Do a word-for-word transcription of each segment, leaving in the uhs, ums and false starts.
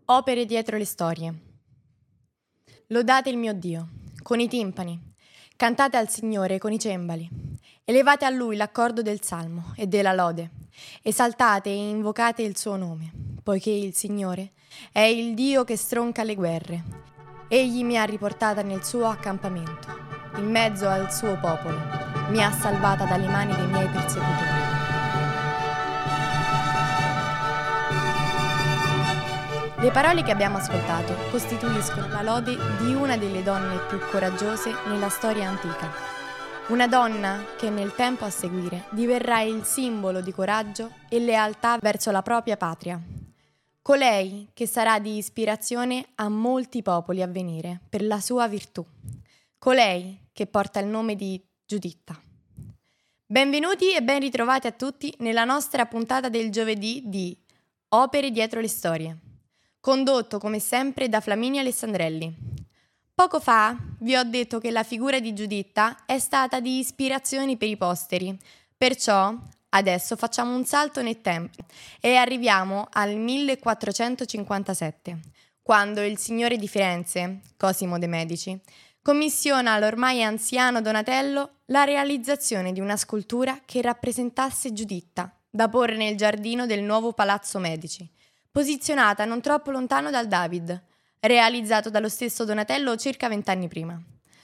Opere dietro le storie. Lodate il mio Dio con i timpani, cantate al Signore con i cembali, elevate a Lui l'accordo del salmo e della lode, esaltate e invocate il suo nome, poiché il Signore è il Dio che stronca le guerre. Egli mi ha riportata nel suo accampamento, in mezzo al suo popolo, mi ha salvata dalle mani dei miei persecutori. Le parole che abbiamo ascoltato costituiscono la lode di una delle donne più coraggiose nella storia antica. Una donna che nel tempo a seguire diverrà il simbolo di coraggio e lealtà verso la propria patria. Colei che sarà di ispirazione a molti popoli a venire per la sua virtù. Colei che porta il nome di Giuditta. Benvenuti e ben ritrovati a tutti nella nostra puntata del giovedì di Opere dietro le storie, condotto come sempre da Flaminia Alessandrelli. Poco fa vi ho detto che la figura di Giuditta è stata di ispirazione per i posteri, perciò adesso facciamo un salto nel tempo e arriviamo al millequattrocentocinquantasette, quando il signore di Firenze, Cosimo de' Medici, commissiona all'ormai anziano Donatello la realizzazione di una scultura che rappresentasse Giuditta, da porre nel giardino del nuovo Palazzo Medici, posizionata non troppo lontano dal David, realizzato dallo stesso Donatello circa vent'anni prima.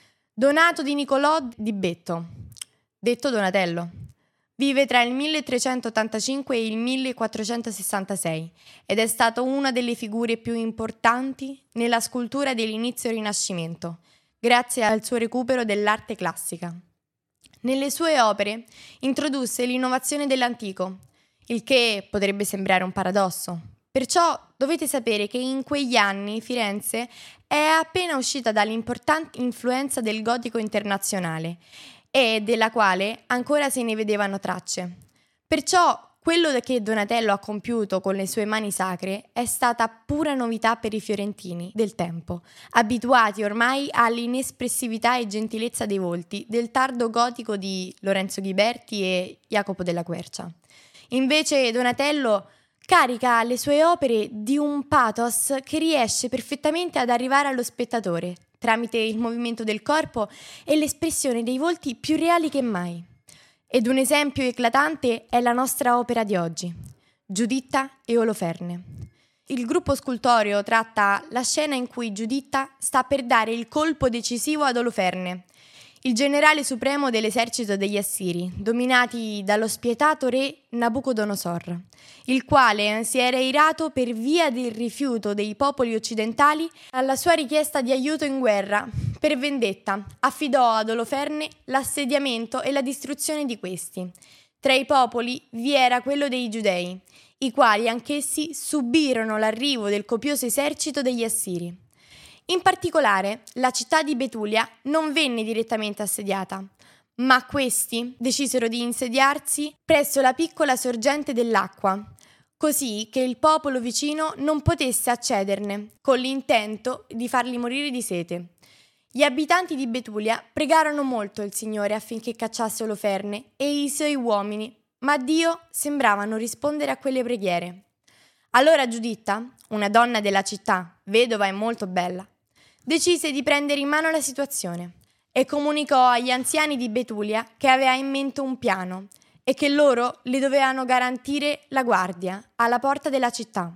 Donato di Niccolò di Betto, detto Donatello, vive tra il milletrecentottantacinque e il millequattrocentosessantasei ed è stato una delle figure più importanti nella scultura dell'inizio Rinascimento, grazie al suo recupero dell'arte classica. Nelle sue opere introdusse l'innovazione dell'antico, il che potrebbe sembrare un paradosso. Perciò dovete sapere che in quegli anni Firenze è appena uscita dall'importante influenza del gotico internazionale e della quale ancora se ne vedevano tracce. Perciò quello che Donatello ha compiuto con le sue mani sacre è stata pura novità per i fiorentini del tempo, abituati ormai all'inespressività e gentilezza dei volti del tardo gotico di Lorenzo Ghiberti e Jacopo della Quercia. Invece Donatello carica le sue opere di un pathos che riesce perfettamente ad arrivare allo spettatore, tramite il movimento del corpo e l'espressione dei volti più reali che mai. Ed un esempio eclatante è la nostra opera di oggi, Giuditta e Oloferne. Il gruppo scultoreo tratta la scena in cui Giuditta sta per dare il colpo decisivo ad Oloferne, il generale supremo dell'esercito degli Assiri, dominati dallo spietato re Nabucodonosor, il quale si era irato per via del rifiuto dei popoli occidentali alla sua richiesta di aiuto in guerra. Per vendetta, affidò ad Oloferne l'assediamento e la distruzione di questi. Tra i popoli vi era quello dei Giudei, i quali anch'essi subirono l'arrivo del copioso esercito degli Assiri. In particolare, la città di Betulia non venne direttamente assediata, ma questi decisero di insediarsi presso la piccola sorgente dell'acqua, così che il popolo vicino non potesse accederne, con l'intento di farli morire di sete. Gli abitanti di Betulia pregarono molto il Signore affinché cacciasse Oloferne e i suoi uomini, ma Dio sembrava non rispondere a quelle preghiere. Allora Giuditta, una donna della città, vedova e molto bella, decise di prendere in mano la situazione e comunicò agli anziani di Betulia che aveva in mente un piano e che loro le dovevano garantire la guardia alla porta della città.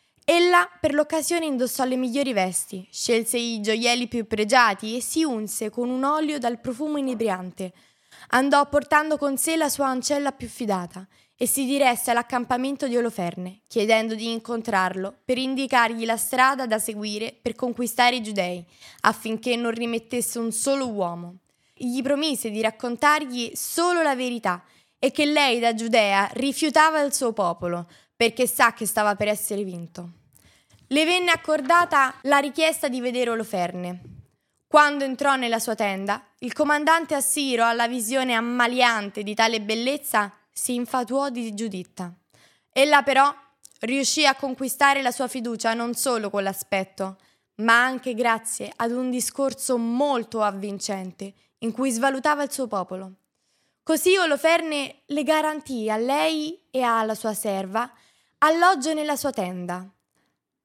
Ella per l'occasione indossò le migliori vesti, scelse i gioielli più pregiati e si unse con un olio dal profumo inebriante. Andò portando con sé la sua ancella più fidata e si diresse all'accampamento di Oloferne, chiedendo di incontrarlo per indicargli la strada da seguire per conquistare i Giudei, affinché non rimettesse un solo uomo. Gli promise di raccontargli solo la verità e che lei da Giudea rifiutava il suo popolo, perché sa che stava per essere vinto. Le venne accordata la richiesta di vedere Oloferne. Quando entrò nella sua tenda, il comandante assiro, alla visione ammaliante di tale bellezza, si infatuò di Giuditta. Ella però riuscì a conquistare la sua fiducia non solo con l'aspetto, ma anche grazie ad un discorso molto avvincente in cui svalutava il suo popolo. Così Oloferne le garantì a lei e alla sua serva alloggio nella sua tenda.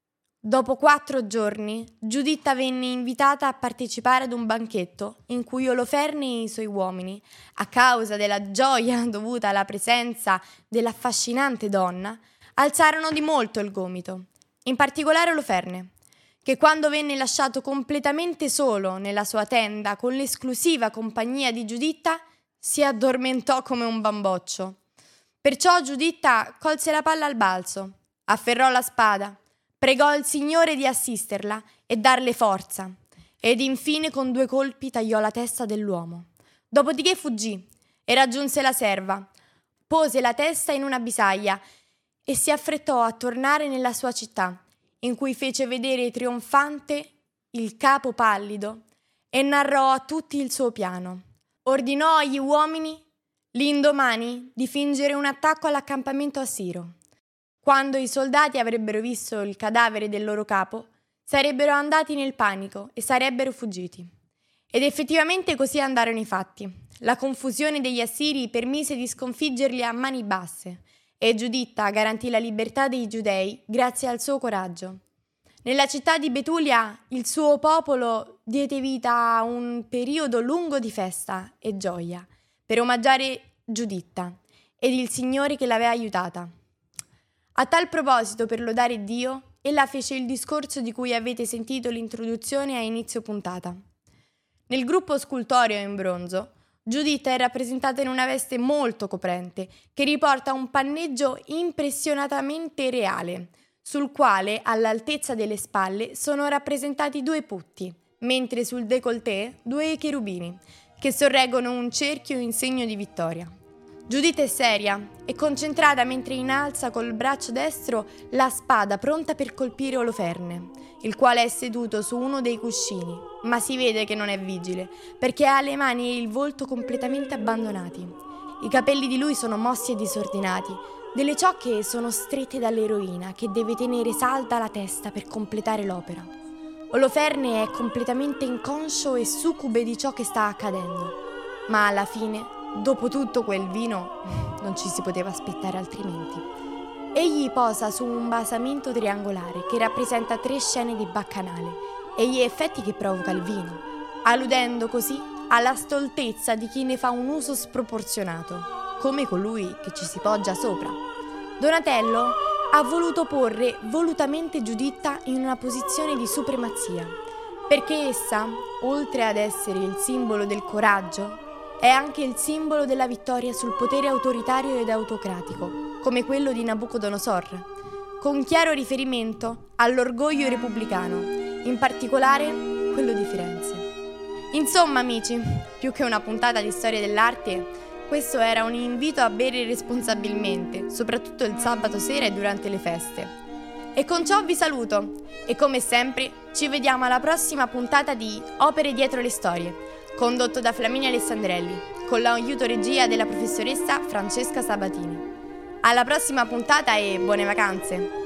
Dopo quattro giorni, Giuditta venne invitata a partecipare ad un banchetto in cui Oloferne e i suoi uomini, a causa della gioia dovuta alla presenza dell'affascinante donna, alzarono di molto il gomito. In particolare Oloferne, che quando venne lasciato completamente solo nella sua tenda con l'esclusiva compagnia di Giuditta, si addormentò come un bamboccio. Perciò Giuditta colse la palla al balzo, afferrò la spada, pregò il Signore di assisterla e darle forza, ed infine con due colpi tagliò la testa dell'uomo. Dopodiché fuggì e raggiunse la serva, pose la testa in una bisaglia e si affrettò a tornare nella sua città, in cui fece vedere trionfante il capo pallido e narrò a tutti il suo piano. Ordinò agli uomini l'indomani di fingere un attacco all'accampamento assiro. Quando i soldati avrebbero visto il cadavere del loro capo, sarebbero andati nel panico e sarebbero fuggiti. Ed effettivamente così andarono i fatti. La confusione degli assiri permise di sconfiggerli a mani basse, e Giuditta garantì la libertà dei giudei grazie al suo coraggio. Nella città di Betulia il suo popolo diede vita a un periodo lungo di festa e gioia per omaggiare Giuditta ed il Signore che l'aveva aiutata. A tal proposito, per lodare Dio, ella fece il discorso di cui avete sentito l'introduzione a inizio puntata. Nel gruppo scultoreo in bronzo, Giuditta è rappresentata in una veste molto coprente, che riporta un panneggio impressionatamente reale, sul quale, all'altezza delle spalle, sono rappresentati due putti, mentre sul décolleté due cherubini, che sorreggono un cerchio in segno di vittoria. Giuditta è seria e concentrata mentre innalza col braccio destro la spada pronta per colpire Oloferne, il quale è seduto su uno dei cuscini, ma si vede che non è vigile, perché ha le mani e il volto completamente abbandonati. I capelli di lui sono mossi e disordinati, delle ciocche sono strette dall'eroina che deve tenere salda la testa per completare l'opera. Oloferne è completamente inconscio e succube di ciò che sta accadendo, ma alla fine, dopo tutto quel vino, non ci si poteva aspettare altrimenti. Egli posa su un basamento triangolare che rappresenta tre scene di baccanale e gli effetti che provoca il vino, alludendo così alla stoltezza di chi ne fa un uso sproporzionato, come colui che ci si poggia sopra. Donatello ha voluto porre volutamente Giuditta in una posizione di supremazia, perché essa, oltre ad essere il simbolo del coraggio, è anche il simbolo della vittoria sul potere autoritario ed autocratico, come quello di Nabucodonosor, con chiaro riferimento all'orgoglio repubblicano, in particolare quello di Firenze. Insomma, amici, più che una puntata di storia dell'arte, questo era un invito a bere responsabilmente, soprattutto il sabato sera e durante le feste. E con ciò vi saluto e come sempre ci vediamo alla prossima puntata di Opere dietro le storie, condotto da Flaminia Alessandrelli, con l'aiuto regia della professoressa Francesca Sabatini. Alla prossima puntata e buone vacanze!